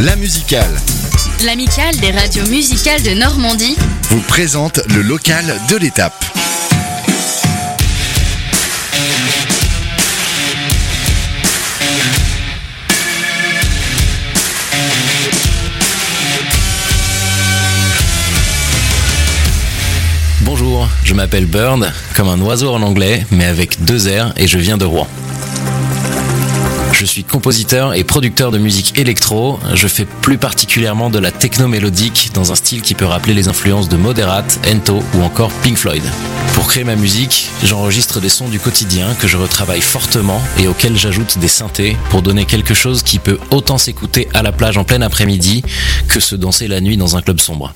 La musicale. L'amicale des radios musicales de Normandie vous présente le local de l'étape. Bonjour, je m'appelle Bird, comme un oiseau en anglais, mais avec 2 R et je viens de Rouen. Je suis compositeur et producteur de musique électro. Je fais plus particulièrement de la techno mélodique dans un style qui peut rappeler les influences de Moderat, Ento ou encore Pink Floyd. Pour créer ma musique, j'enregistre des sons du quotidien que je retravaille fortement et auxquels j'ajoute des synthés pour donner quelque chose qui peut autant s'écouter à la plage en plein après-midi que se danser la nuit dans un club sombre.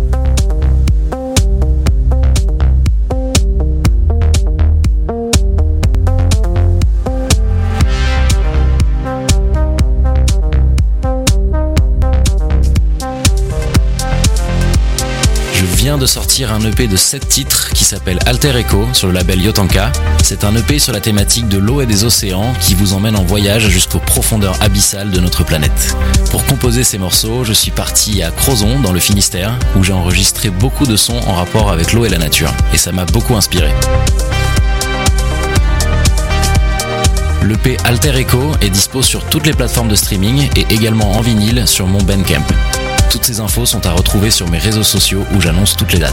Je viens de sortir un EP de 7 titres qui s'appelle Alter Echo sur le label Yotanka. C'est un EP sur la thématique de l'eau et des océans qui vous emmène en voyage jusqu'aux profondeurs abyssales de notre planète. Pour composer ces morceaux, je suis parti à Crozon dans le Finistère où j'ai enregistré beaucoup de sons en rapport avec l'eau et la nature et ça m'a beaucoup inspiré. L'EP Alter Echo est dispo sur toutes les plateformes de streaming et également en vinyle sur mon Bandcamp. Toutes ces infos sont à retrouver sur mes réseaux sociaux où j'annonce toutes les dates.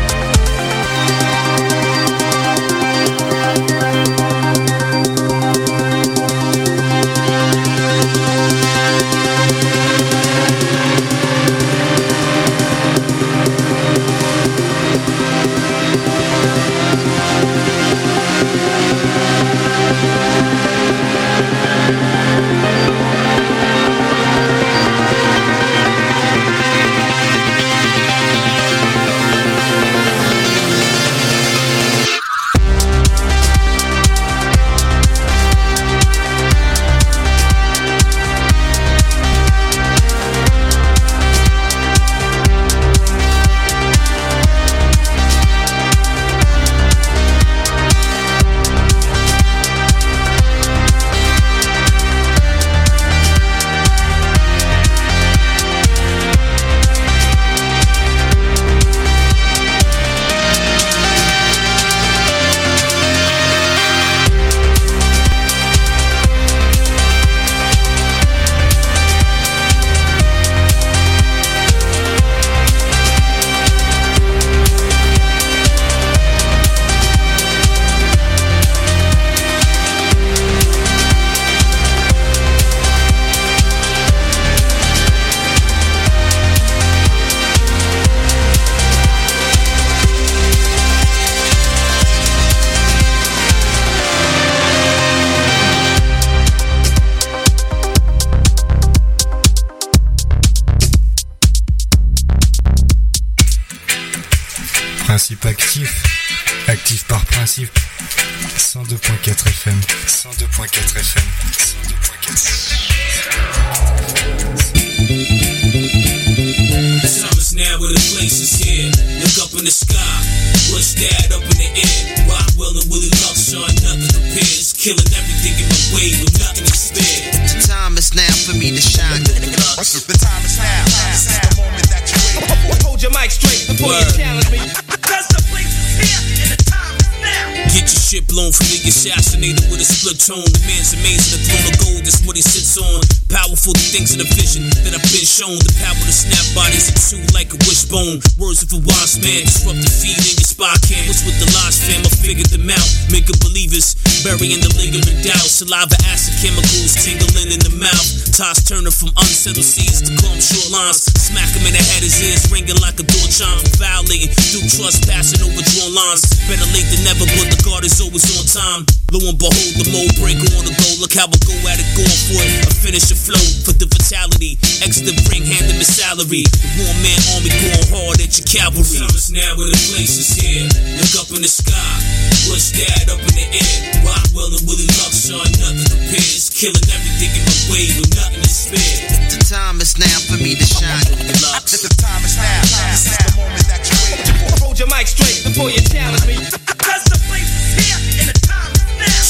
Principe actif par principe. 102.4 FM. 102.4 FM. 102.4. The summer's now where the place is here. Look up in the sky, what's that up in the air? Rockwell and Willie Luxon, nothing compares. Killing everything in my way with nothing to spare. The time is now for me to shine. The time is now. This is the moment that you wait. Hold your mic straight before you challenge me. Cause the place is here and the time is now. Get your shit blown from the assassinator with a split tone. The man's amazing, the throne of gold, that's what he sits on. Powerful, the things in the vision that I've been shown. The power to snap bodies in two like a wishbone. Words of a wise man, disrupt the feed in your spy cam. What's with the lies, fam? I figured them out. Making believers, burying the lingering doubt. Saliva, acid, chemicals, tingling in the mouth. Toss Turner from unsettled seas to calm shorelines. Smack him in the head, his ears ringing like a door chime. Violating, through trespassing over drawn lines. Better late than never, but the guard is always on time. Lo and behold, the mode breaker on the go. Look how I go at it, going for it. I finish the flow for the fatality. Exit the ring, hand him his salary. The one-man army going hard at your cavalry. Summer's now where the place is here. Look up in the sky, what's that up in the air? Rockwell and Willie Luxon, nothing compares. Killing everything in my way with nothing to spare. The time is now for me to shine. The time is now. This is the moment that you wait for. Hold your mic straight before you challenge me. Cause the place is here and the time is now.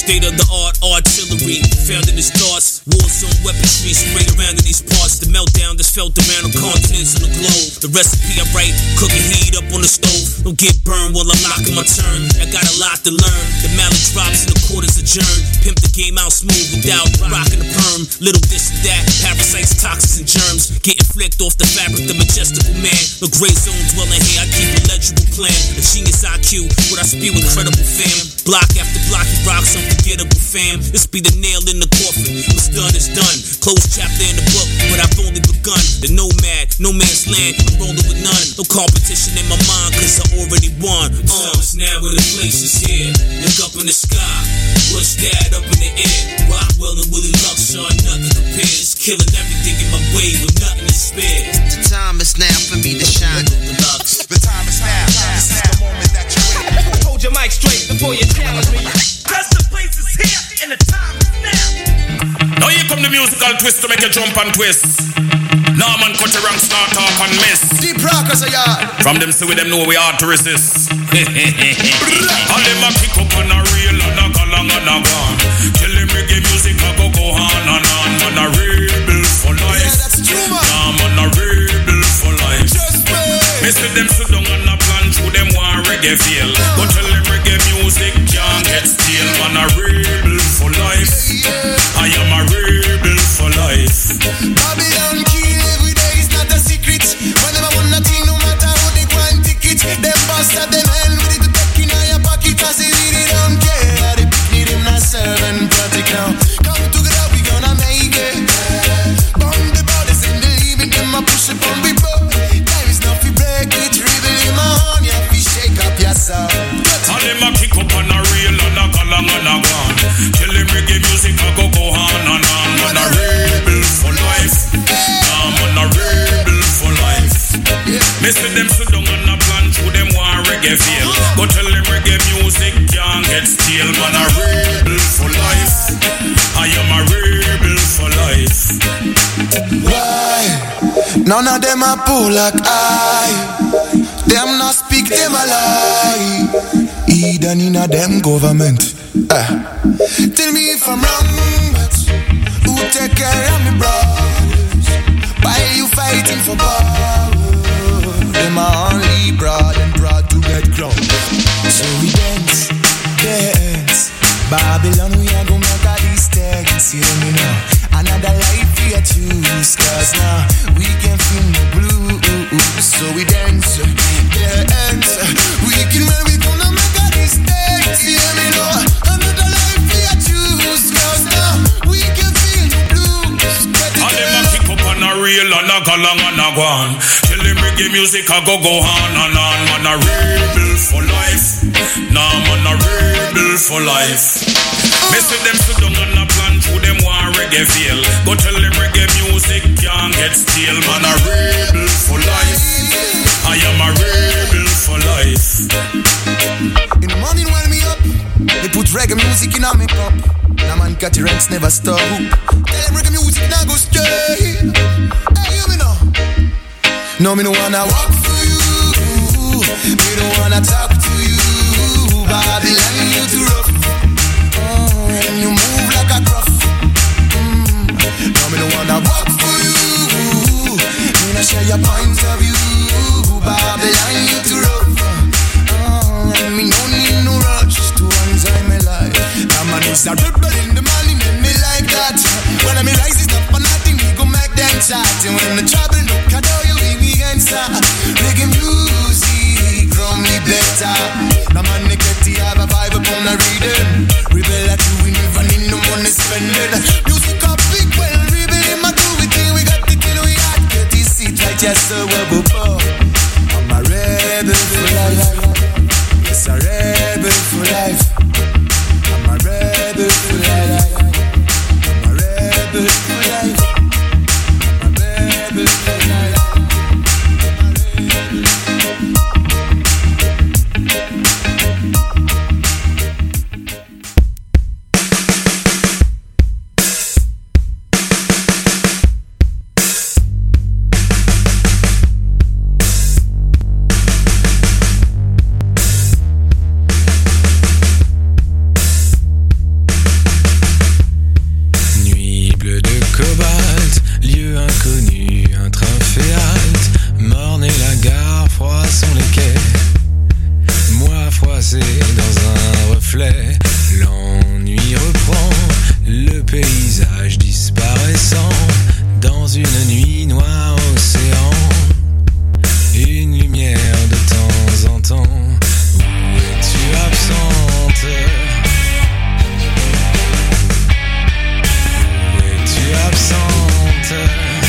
State-of-the-art artillery found in his thoughts. War-zone weaponry sprayed around in these parts. The meltdown that's felt around the continents of the globe. The recipe I write, cook and heat up on the stove. Don't get burned while I'm locking my turn. I got a lot to learn. The mallet drops and the quarters adjourn. Pimp the game out smooth without rocking the perm. Little this and that, parasites, toxins, and germs. Getting flicked off the fabric, the majestical man. The gray zone dwelling here, I keep a legible plan. A genius IQ, what I spew, incredible fam. Block after block, he rocks unforgettable fam. This be the nail in the coffin. What's done is done. Closed chapter in the book, but I've only begun. The nomad, no man's land, I'm rolling with none. No competition in my mind, cause I already won. It's now when the place is here. Look up in the sky, push that up in the air. Rockwell and Willie Luxor, nothing compares. Killing everything in my way with nothing to spare. The time is now for me to shine. The time is now. This is the moment that you wait. Hold your mic straight before you challenge me. Cause the place is here and the time is now. Now here come the musical twist to make you jump and twist. Norman cut your ranks, not talk and miss. Deep rockers are yard. From them see we them know we hard to resist. All them a kick up on a reel and a go long and a gone. Tell them reggae music a go on and on. Man a rebel for life. Yeah, that's true, man. Nah, man a rebel for life. Just pray. Me see them sit down and a plan through them want reggae feel. But tell them reggae music can't get stale. Man a rebel for life. I am a rebel for life. Babylon kill every day, it's not a secret. Whenever one thing, no matter how they grind tickets. Them bastard, them hell with it, back in your pocket. Cause they really don't care. They pick them not serving project now. Come together, we gonna make it. Bomb the bodies and the leaving them a push it on we both. Time is not to break it, rebel in my horn. You have to shake up yourself. All them a kick up on a reel and a go long and a gone. Tell them reggae music a go on and on. Man a rebel for life. Nah, man a rebel for life. Me see them sit down and a plan through them want reggae feel. But tell them reggae music can't get stale. Man a rebel for life. I am a rebel for life. Why? None of them are pull like I. Them not speak, them a lie. Either in a them government. Tell me if I'm wrong, but who take care of me brothers? Why you fighting for power? Them are only broad and proud to get crowned. So we dance, dance. Babylon, we are gonna make a distance. Hear me now. Another life we are choose. Cause now we can feel no blue. So we dance, dance. We can when we gonna make a distance. Hear me now. Another life we are choose. Cause now we can feel no blues. All them a kick up on a reel and a go long and a gone. Tell them reggae music a go on and on. Man a rebel for life. Nah, man a rebel for life. Me see them sit down and a plan through them want reggae feel. But tell them reggae music can't get stale. Man a rebel for life. I am a rebel for life. In the morning when me up, they put reggae music in a me cup. Now man got the ranks never stop. Tell them reggae music now go straight. Hey, you me know. No, me no wanna walk for you. Me don't wanna talk to you. Babylon, you too rough. And you move like a gruff. No, me don't wanna walk for you. Me not share your point of view. Babylon, you too rough. And me no need no rush to enjoy my life. Now man is a rebel in the morning and me like that. When I me rise is up for nothing, we go make them chat. And when the trouble look at all you we answer. Reggae music from me better. Now man they get to have a vibe upon a reading. Rebel at you, we never need no money spending. Music up big, well rebel in my do it thing. We got the kill we had. Get this seat like just so well before. I'm a rebel for life. Yes, a rebel for life. I'm a rebel for life. I'm a rebel for life. I'm a rebel for life. coincé dans un reflet. L'ennui reprend, le paysage disparaissant dans une nuit noire océan. Une lumière de temps en temps. Où es-tu absente? Où es-tu absente?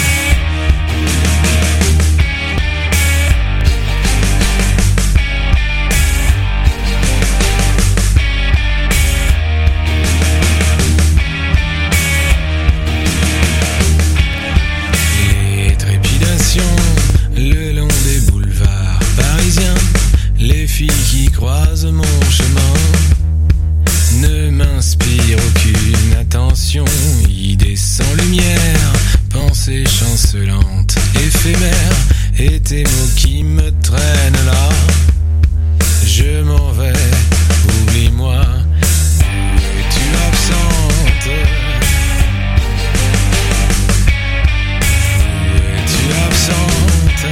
Les trépidations le long des boulevards parisiens, les filles qui croisent mon chemin ne m'inspirent aucune attention. Idées sans lumière, pensées chancelantes, éphémères, et tes mots qui me traînent là. Je m'en vais, oublie-moi. Où es-tu absente? Où es-tu absente?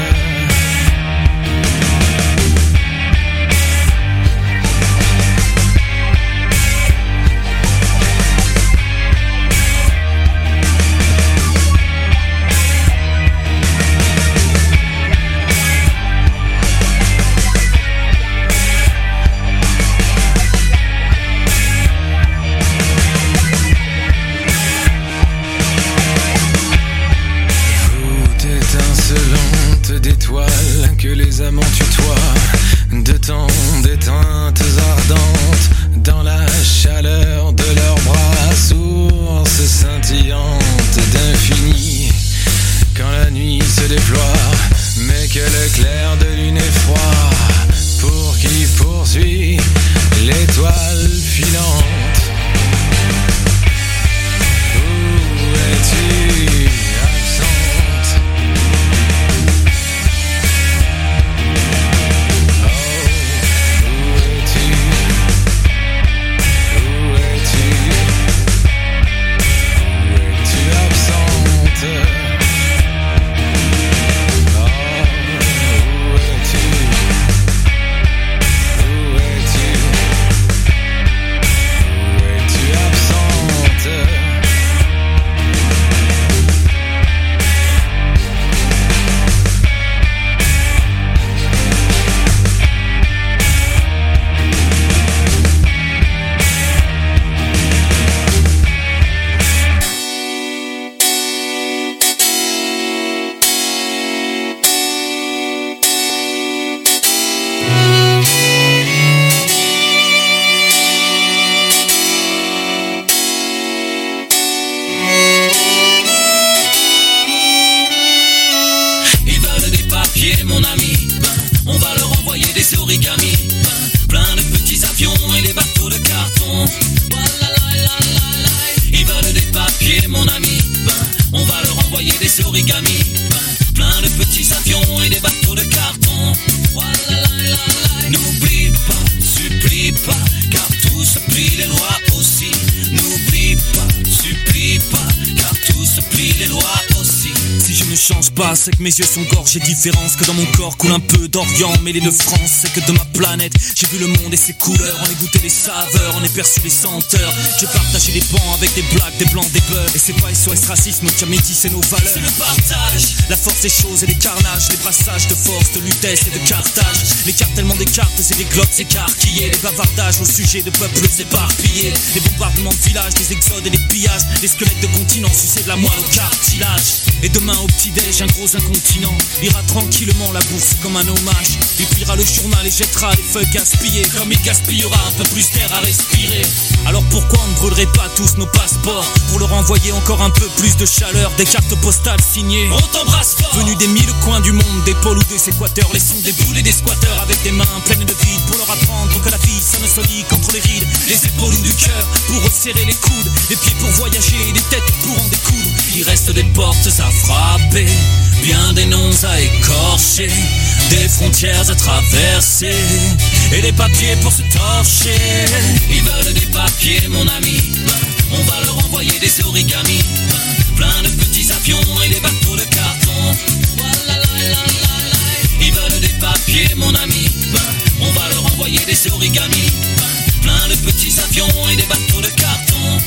D'étoiles que les amants tutoient, de tant d'éteintes ardentes, dans la chaleur de leurs bras, source scintillante d'infini. Quand la nuit se déploie, mais que le clair de lune est froid, pour qui poursuit l'étoile filante. Où es-tu absente? C'est que mes yeux sont gorgés de différence, que dans mon corps coule un peu d'Orient mêlé de France. C'est que de ma planète j'ai vu le monde et ses couleurs, en ai goûté les saveurs, en ai perçu les senteurs. J'ai partagé des pans avec des blagues, des blancs, des beurs. Et c'est pas SOS racisme qui a métissé nos valeurs. C'est le partage, la force des choses et des carnages, les brassages de force, de Lutèce et de Carthage. L'écartèlement des cartes et des glottes écarquillées, les bavardages au sujet de peuples éparpillés, les bombardements de villages, des exodes et des pillages, des squelettes de continents sucés de la moelle au cartilage. Et demain au petit-déj, un gros incontinent ira tranquillement la bourse comme un hommage. Il pliera le journal et jettera les feuilles gaspillées, comme il gaspillera un peu plus d'air à respirer. Alors pourquoi on ne brûlerait pas tous nos passeports pour leur envoyer encore un peu plus de chaleur? Des cartes postales signées, on t'embrasse fort, venus des 1000 coins du monde, des pôles ou des équateurs. Laissons débouler des squatteurs avec des mains pleines de vide, pour leur apprendre que la vie sonne solide contre les rides, les épaules ou du cœur pour resserrer les coudes, les pieds pour voyager, les têtes pour en découdre. Il reste des portes à frapper, bien des noms à écorcher, des frontières à traverser et des papiers pour se torcher. Ils veulent des papiers, mon ami, on va leur envoyer des origamis, plein de petits avions et des bateaux de carton. Ils veulent des papiers, mon ami, on va leur envoyer des origamis. origamis, plein de petits avions et des bateaux de carton.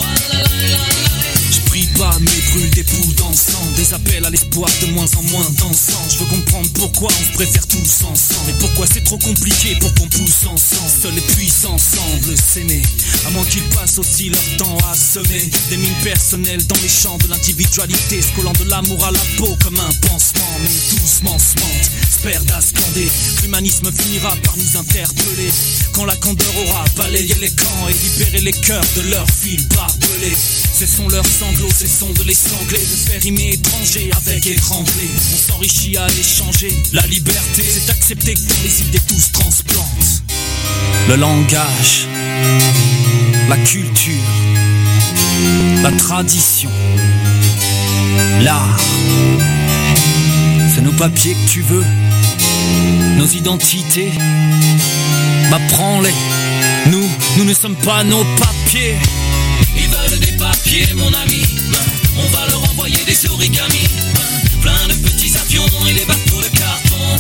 Je prie pas mais brûle des bouts d'encens, des appels à l'espoir de moins en moins dansants. Je veux comprendre pourquoi on se préfère tous ensemble, et pourquoi c'est trop compliqué pour qu'on pousse ensemble. Seuls les puissants semblent s'aimer, à moins qu'ils passent aussi leur temps à semer des mines personnelles dans les champs de l'individualité, se collant de l'amour à la peau comme un pansement. Mais doucement se mentent, se perdent à scander. L'humanisme finira par nous interpeller quand la candeur aura balayé les camps et libéré les cœurs de leurs fils barbelés. Cessons leurs sanglots, cessons de les sangler, de faire rimer étranger avec étranglé. On s'enrichit à échanger. La liberté, c'est accepter que dans les idées tout se transplante. Le langage, la culture, la tradition, l'art. C'est nos papiers que tu veux, nos identités. Bah prends-les, nous ne sommes pas nos papiers. Ils veulent des papiers, mon ami. On va leur envoyer des origamis, plein de petits avions et des bateaux de carton.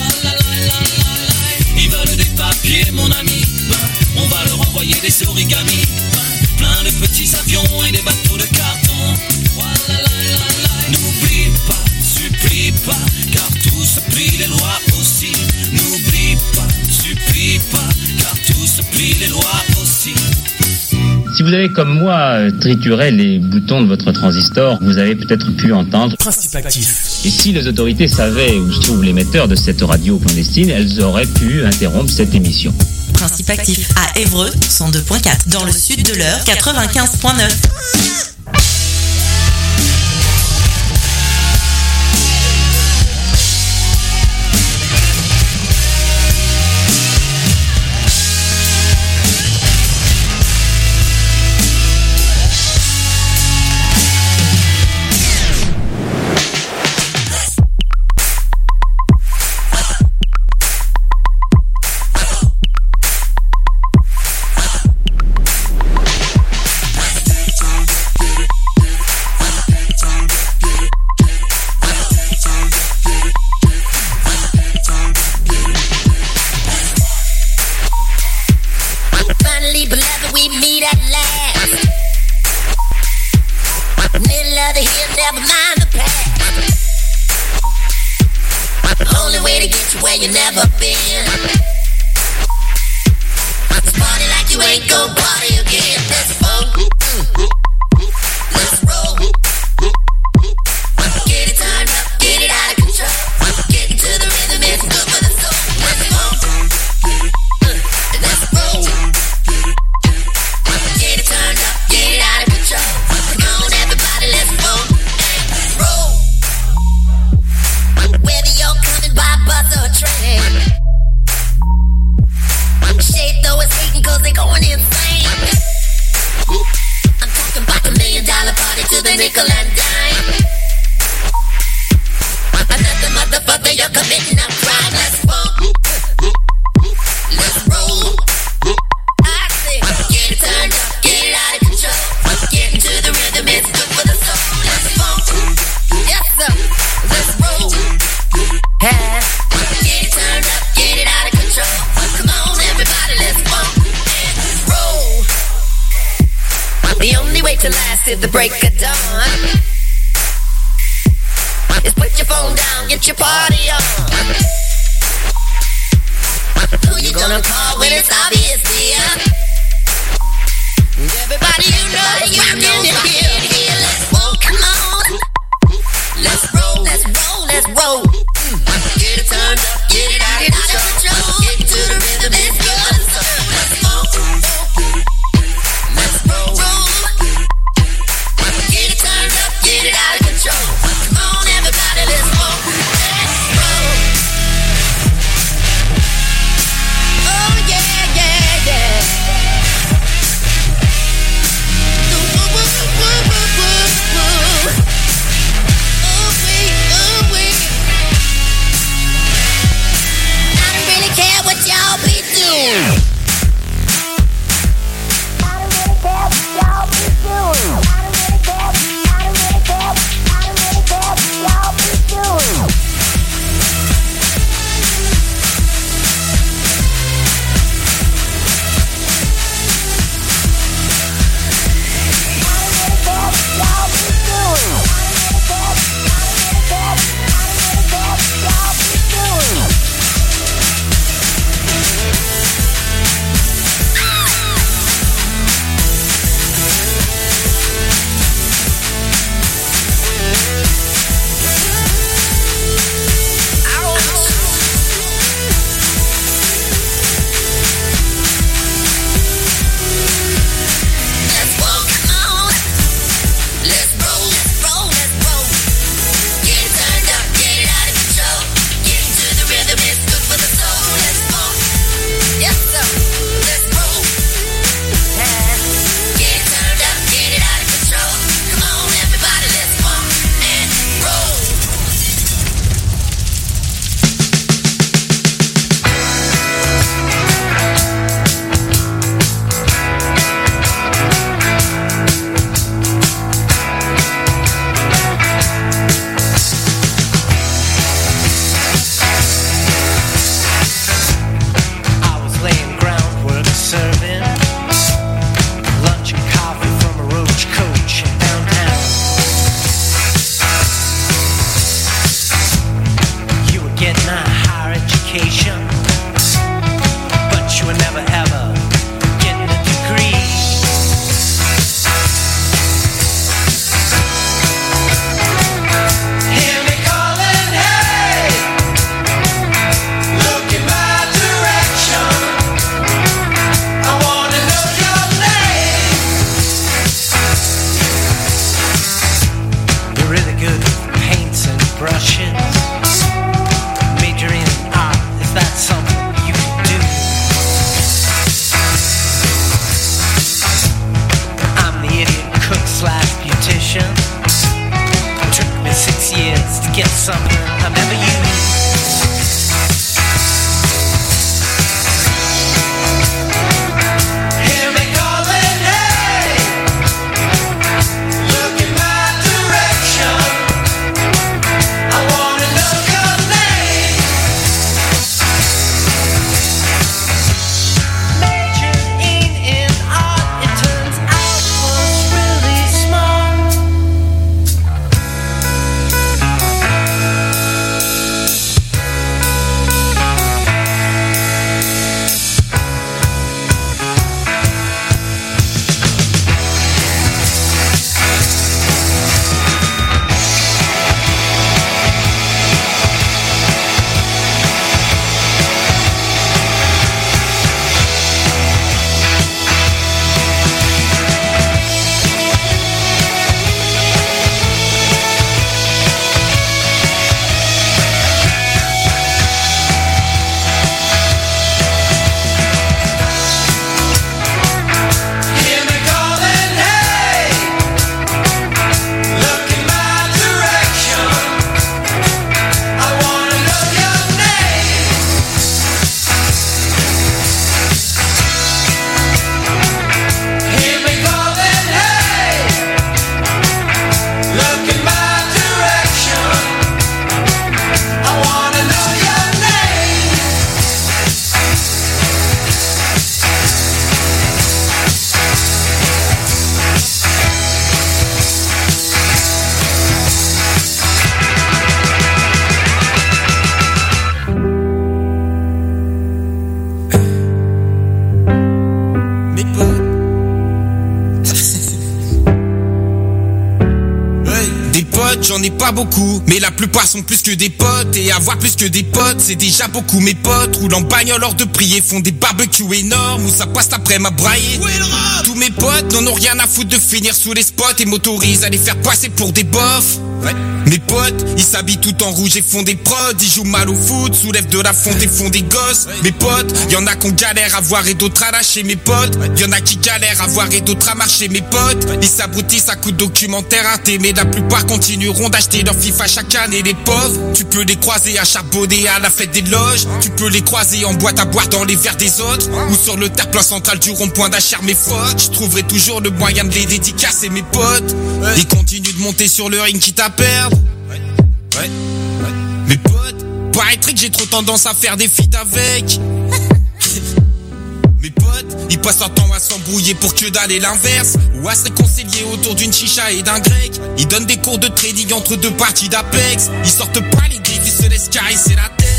Ils veulent des papiers, mon ami. On va leur envoyer des origamis, plein de petits avions et des bateaux de carton. N'oublie pas, supplie pas, car tout se plie, les lois aussi. N'oublie pas, supplie pas, car tout se plie, les lois aussi. Si vous avez comme moi trituré les boutons de votre transistor, vous avez peut-être pu entendre Principe actif. Et si les autorités savaient où se trouve l'émetteur de cette radio clandestine, elles auraient pu interrompre cette émission. Principe actif à Évreux 102.4, dans le sud de l'Eure 95.9. At the break of dawn, just put your phone down, get your party on. Who you gonna call when it's obvious, dear? Everybody you know, you can hear. Let's roll, come on. Let's roll, let's roll, let's roll. Get it turned up, get it out of control. Get to the rhythm, it's good. Let's roll, let's roll, roll. Get it turned up, get it out of control. Come on, everybody, let's roll. Let's roll. Oh yeah, yeah, yeah. j'en ai pas beaucoup, mais la plupart sont plus que des potes. Et avoir plus que des potes, c'est déjà beaucoup. Mes potes roulent en bagnole hors de prix et font des barbecues énormes où ça passe après ma braille. Tous mes potes n'en ont rien à foutre de finir sous les spots et m'autorisent à les faire passer pour des bofs. Ouais. Mes potes, ils s'habillent tout en rouge et font des prods. Ils jouent mal au foot, soulèvent de la fonte et font des gosses. Mes potes, y'en a qu'on galère à voir et d'autres à lâcher. Mes potes, y'en a qui galèrent à voir et d'autres à marcher. Mes potes, ils s'abrutissent à coups de documentaires ratés, mais la plupart continueront d'acheter leur FIFA chaque année. Les pauvres, tu peux les croiser à charbonner à la fête des loges. Tu peux les croiser en boîte à boire dans les verres des autres, ou sur le terre-plein central du rond-point d'Achère. Mes fautes, je trouverai toujours le moyen de les dédicacer. Mes potes, ils continuent de monter sur le ring quitte à perdre. Ouais. Mes potes, paraîtrait que j'ai trop tendance à faire des feats avec. Mes potes, ils passent leur temps à s'embrouiller pour que dalle et l'inverse, ou à se réconcilier autour d'une chicha et d'un grec. Ils donnent des cours de trading entre deux parties d'Apex. Ils sortent pas les griffes, ils se laissent caresser la tête.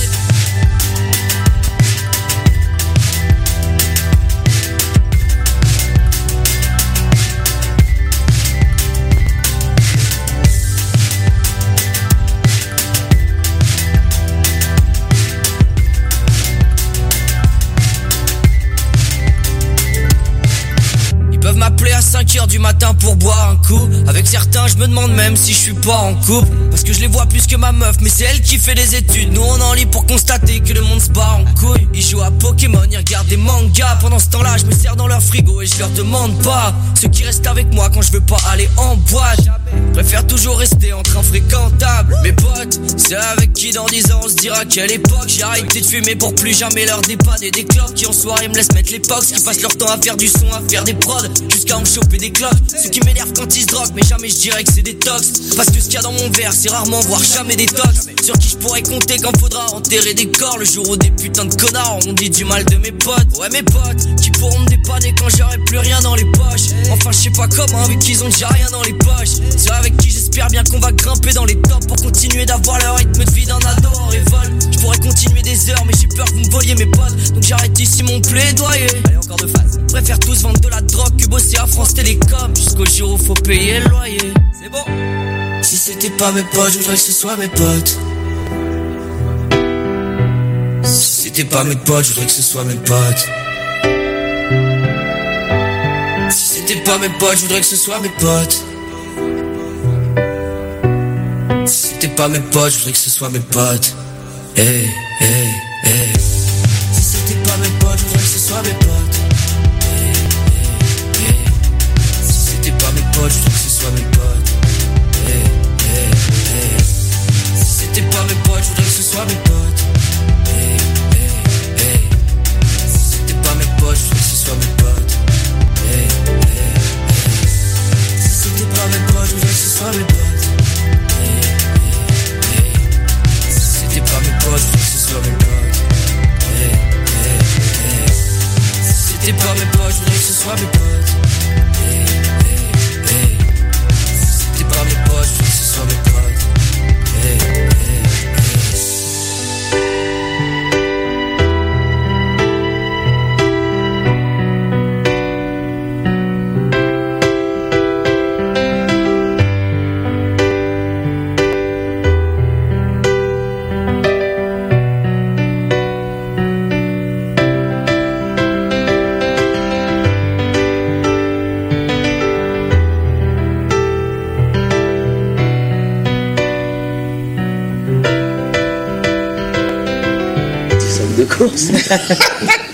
M'appeler à 5h du matin pour boire un coup. Avec certains je me demande même si je suis pas en couple, parce que je les vois plus que ma meuf, mais c'est elle qui fait des études. Nous on en lit pour constater que le monde se bat en couille. Ils jouent à Pokémon, ils regardent des mangas. Pendant ce temps là je me sers dans leur frigo et je leur demande pas. Ceux qui restent avec moi quand je veux pas aller en boîte préfèrent toujours rester en train fréquentable. Mes potes, c'est avec qui dans 10 ans on se dira quelle époque. J'ai arrêté de fumer pour plus jamais leur dépanner. Des clopes qui en soirée me laissent mettre les pox, qui passent leur temps à faire du son, à faire des prods, jusqu'à en choper des cloques. Ceux qui m'énervent quand ils se droguent, mais jamais je dirais que c'est des tox, parce que ce qu'il y a dans mon verre c'est rarement voire jamais des tox. Sur qui je pourrais compter quand faudra enterrer des corps, le jour où des putains de connards ont dit du mal de mes potes. Ouais mes potes, qui pourront me dépanner quand j'aurai plus rien dans les poches. Enfin je sais pas comment, vu qu'ils ont déjà rien dans les poches. C'est avec qui j'espère bien qu'on va grimper dans les tops pour continuer d'avoir le rythme de vie d'un ado en révolte. Je pourrais continuer des heures mais j'ai peur que vous me voliez mes potes, donc j'arrête ici mon plaidoyer. Allez encore de phase. Préfère tous vendre de la drogue que bosser à France Télécom jusqu'au jour où faut payer le loyer. C'est bon. Si c'était pas mes potes, je voudrais que ce soit mes potes. Si c'était pas mes potes, je voudrais que ce soit mes potes. Si c'était pas mes potes, je voudrais que ce soit mes potes. Si c'était pas mes potes, je voudrais que ce soit mes potes. Hey, hey, hey. Si c'était pas mes potes, je voudrais que ce soit mes potes. Hey, hey, hey. Si c'était pas mes potes, je voudrais que ce soit mes potes. Hey, hey, hey. Si c'était pas mes potes, je voudrais que ce soit mes potes. Hey, hey, hey. Si c'était pas mes potes, je voudrais que ce soit mes potes. Hey, hey, hey. Si c'était pas mes potes, je voudrais que ce soit mes potes. Pas mes potes, je veux que ce soit mes potes. Hey, hey, hey. Si c'était pas mes potes, je voudrais que ce soit mes potes. Hey, hey, hey. Si c'était pas mes potes, je voudrais que ce soit mes potes. Hey, hey, hey. course.